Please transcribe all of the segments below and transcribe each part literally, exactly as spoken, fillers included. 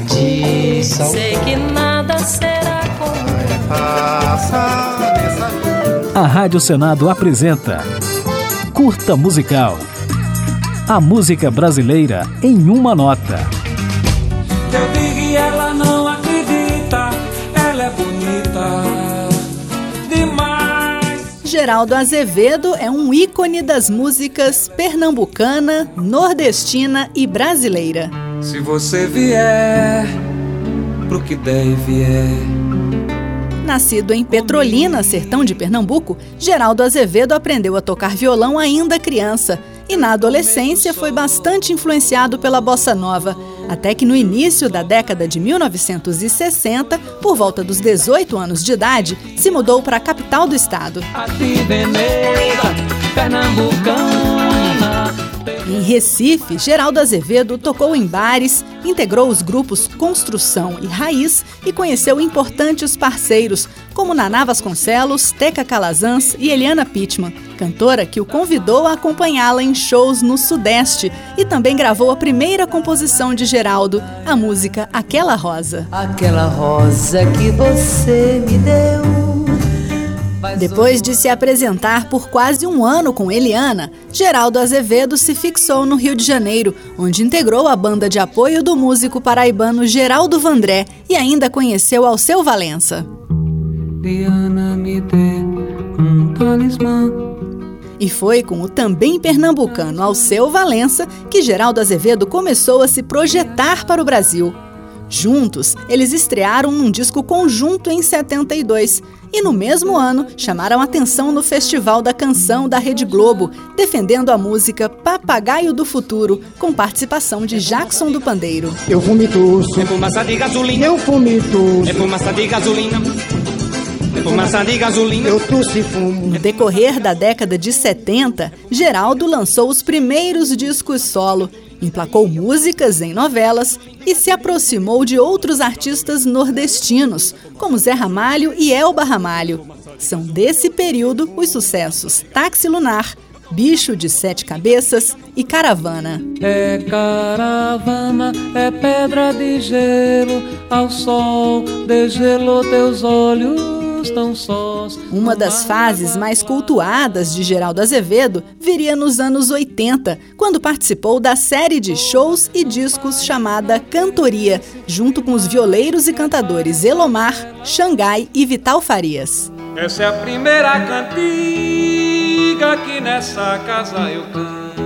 disso. Sei que nada será como passa nessa vida. A Rádio Senado apresenta Curta Musical. A música brasileira em uma nota. Eu digo e ela não acredita, ela é bonita demais. Geraldo Azevedo é um ícone das músicas pernambucana, nordestina e brasileira. Se você vier pro que der e vier. Nascido em Petrolina, sertão de Pernambuco, Geraldo Azevedo aprendeu a tocar violão ainda criança e na adolescência foi bastante influenciado pela bossa nova, até que no início da década de mil novecentos e sessenta, por volta dos dezoito anos de idade, se mudou para a capital do estado. Em Recife, Geraldo Azevedo tocou em bares, integrou os grupos Construção e Raiz e conheceu importantes parceiros, como Naná Vasconcelos, Teca Calazans e Eliana Pittman, cantora que o convidou a acompanhá-la em shows no Sudeste e também gravou a primeira composição de Geraldo, a música Aquela Rosa. Aquela rosa que você me deu. Depois de se apresentar por quase um ano com Eliana, Geraldo Azevedo se fixou no Rio de Janeiro, onde integrou a banda de apoio do músico paraibano Geraldo Vandré e ainda conheceu Alceu Valença. Diana, me dê um talismã. E foi com o também pernambucano Alceu Valença que Geraldo Azevedo começou a se projetar para o Brasil. Juntos, eles estrearam um disco conjunto em setenta e dois e no mesmo ano chamaram atenção no Festival da Canção da Rede Globo, defendendo a música Papagaio do Futuro, com participação de Jackson do Pandeiro. Eu vomito, é fumaça de gasolina, eu vomito, é fumaça de gasolina, é fumaça de gasolina. Eu tosse e fumo. No decorrer da década de setenta, Geraldo lançou os primeiros discos solo, emplacou músicas em novelas e se aproximou de outros artistas nordestinos, como Zé Ramalho e Elba Ramalho. São desse período os sucessos Táxi Lunar, Bicho de Sete Cabeças e Caravana. É caravana, é pedra de gelo, ao sol desgelou teus olhos. Uma das fases mais cultuadas de Geraldo Azevedo viria nos anos oitenta, quando participou da série de shows e discos chamada Cantoria, junto com os violeiros e cantadores Elomar, Xangai e Vital Farias. Essa é a primeira cantiga que nessa casa eu canto.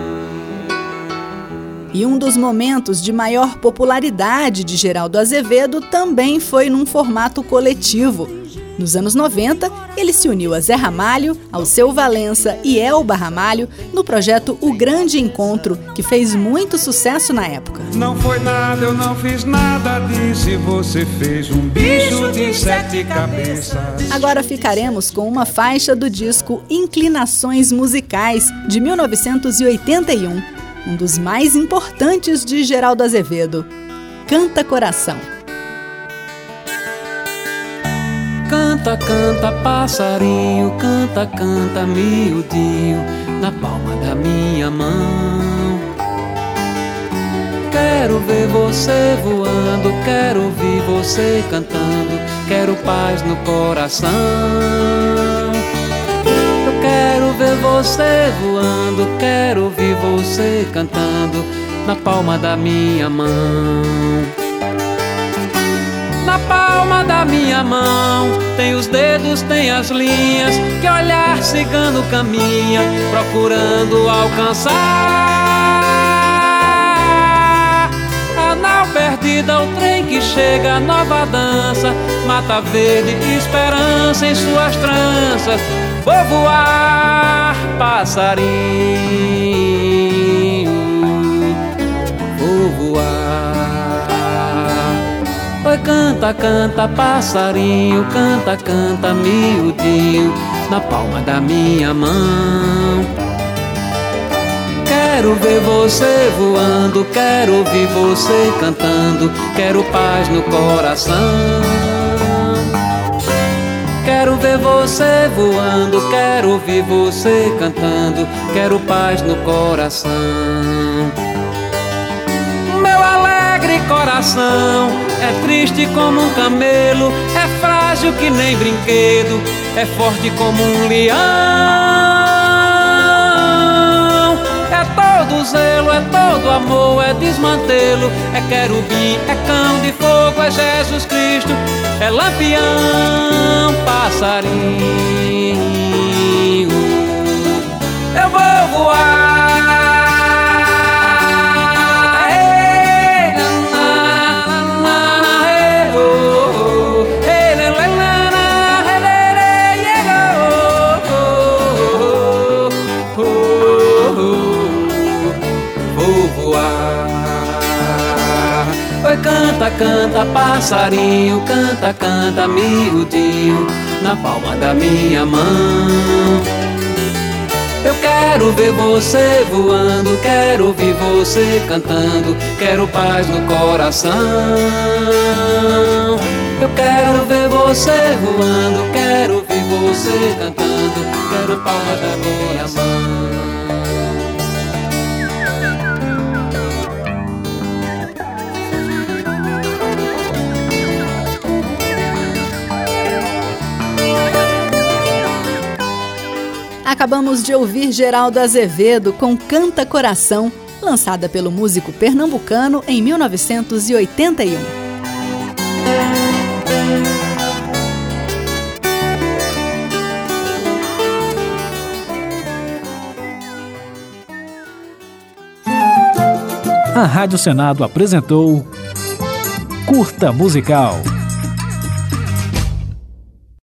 E um dos momentos de maior popularidade de Geraldo Azevedo também foi num formato coletivo. Nos anos noventa, ele se uniu a Zé Ramalho, Alceu Valença e Elba Ramalho no projeto O Grande Encontro, que fez muito sucesso na época. Não foi nada, eu não fiz nada disso e você fez um bicho de sete cabeças. Agora ficaremos com uma faixa do disco Inclinações Musicais, de mil novecentos e oitenta e um, um dos mais importantes de Geraldo Azevedo. Canta Coração. Canta, canta, passarinho, canta, canta, miudinho, na palma da minha mão. Quero ver você voando, quero ouvir você cantando, quero paz no coração. Eu quero ver você voando, quero ouvir você cantando, na palma da minha mão. Na palma da minha mão, tem os dedos, tem as linhas, que olhar cigano caminha, procurando alcançar. A nau perdida, o trem que chega, nova dança, mata verde, esperança em suas tranças. Vou voar, passarinho, vou voar. Oi, canta, canta, passarinho, canta, canta, miudinho, na palma da minha mão. Quero ver você voando, quero ouvir você cantando, quero paz no coração. Quero ver você voando, quero ouvir você cantando, quero paz no coração. Meu alegre coração, é triste como um camelo, é frágil que nem brinquedo, é forte como um leão. É todo zelo, é todo amor, é desmantelo, é querubim, é cão de fogo, é Jesus Cristo, é lampião, passarinho. Eu vou voar. Oi, canta, canta, passarinho, canta, canta, miudinho, na palma da minha mão. Eu quero ver você voando, quero ouvir você cantando, quero paz no coração. Eu quero ver você voando, quero ouvir você cantando, quero palmas da minha mão. Acabamos de ouvir Geraldo Azevedo com Canta Coração, lançada pelo músico pernambucano em mil novecentos e oitenta e um. A Rádio Senado apresentou Curta Musical.